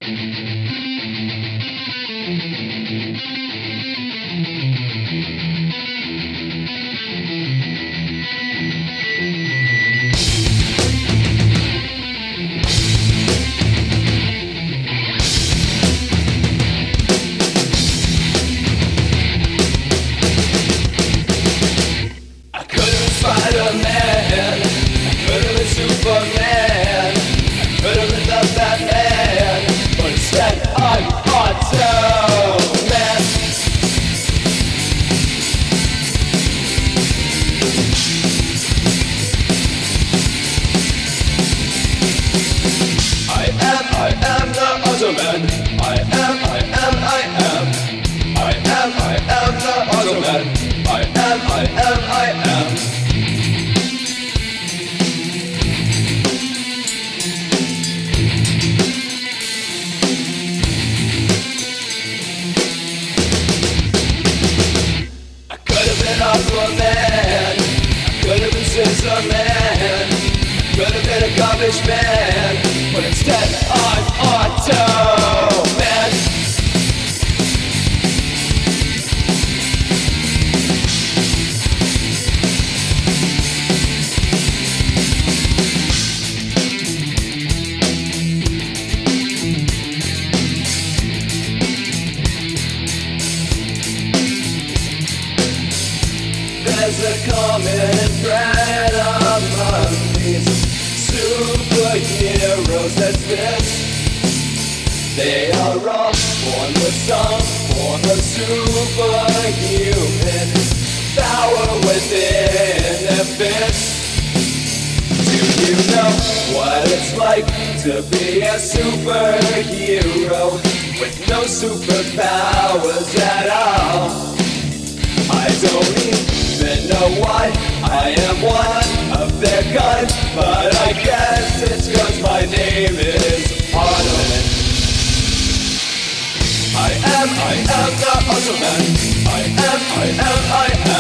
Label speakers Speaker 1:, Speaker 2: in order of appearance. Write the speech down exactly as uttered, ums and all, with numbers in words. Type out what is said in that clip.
Speaker 1: Spider-Man, I could've been Superman, I could've been the Batman, but instead I'm Auto-Man. I am, I am the Auto-Man. I am, I am, I am. I am, I am the Auto-Man. I am, I am, I am. Aquaman, I could've been Scissor Man, could've been a garbage man, but instead I'm Auto-Man. There's a common thread among these superheroes that's this. They are all born with some form of superhuman power within their fists. Do you know what it's like to be a superhero with no superpowers at all? I don't even know why I am one of their kind, but I guess it's cause my name is Auto-Man. I am, I am the Auto-Man. I am, I am, I am.